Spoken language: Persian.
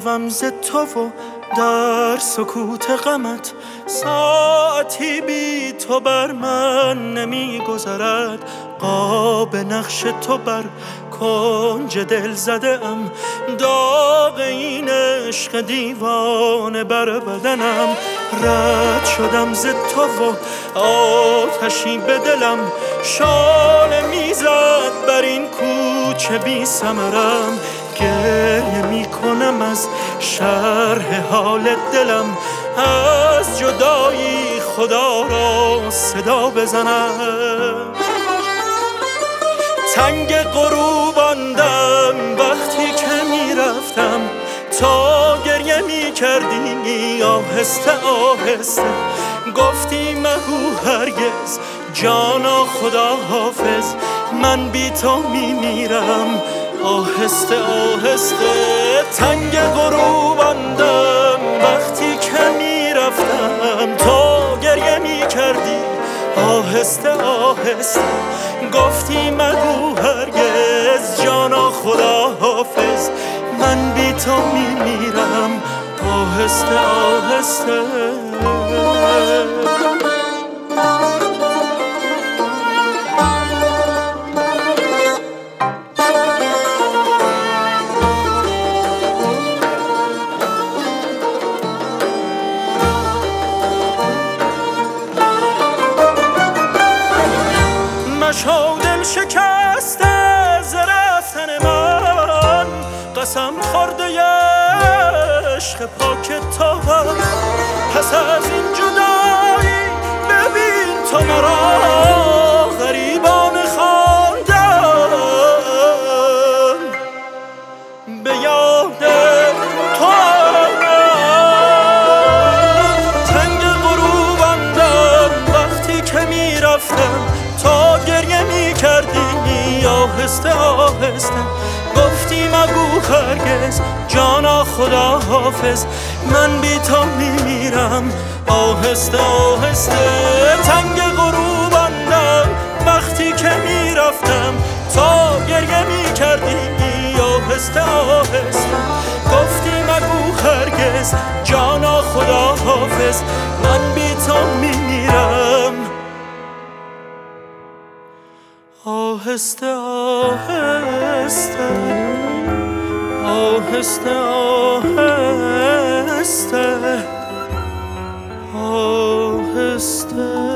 شوم ز تو و در سکوت غمت ساعتی بی تو بر من نمی گذرد. قاب نقش تو بر کنج دل زده ام، داغ این عشق دیوانه بر بدنم. رد شدم ز تو و آتشی به دلم شعله میزد بر این کوچه بی ثمرم. گریه می کنم از شرح حال دلم، از جدایی خدا را صدا بزنم. تنگ غروب آندم وقتی که می رفتم، تا گریه می کردی آهسته آهسته. گفتی مگو هرگز جانا خدا حافظ، من بی تو می میرم آهسته آهسته. تنگ غروب آندم وقتی که می رفتم، تا گریه می کردی آهسته آهسته. گفتی مگو هرگز جانا خدا حافظ، من بی تو می میرم آهسته آهسته. مشو دل شکسته ز رفتن من، قسم خورده عشق پاک تو هم. پس از این جدایی ببین تو مرا غریبانه خواندم، به یاد تو تنگ غروب آندم وقتی که می رفتم، تا گریه می کردی آهسته آهسته. گفتی مگو هرگز جانا خدا حافظ، من بی تو می میرم آهسته آهسته. تنگ غروب آندم وقتی که می رفتم، تا گریه می کردی آهسته آهسته. گفتی مگو هرگز جانا خدا حافظ، من بی تو می میرم آهسته آهسته آهسته آهسته آهسته.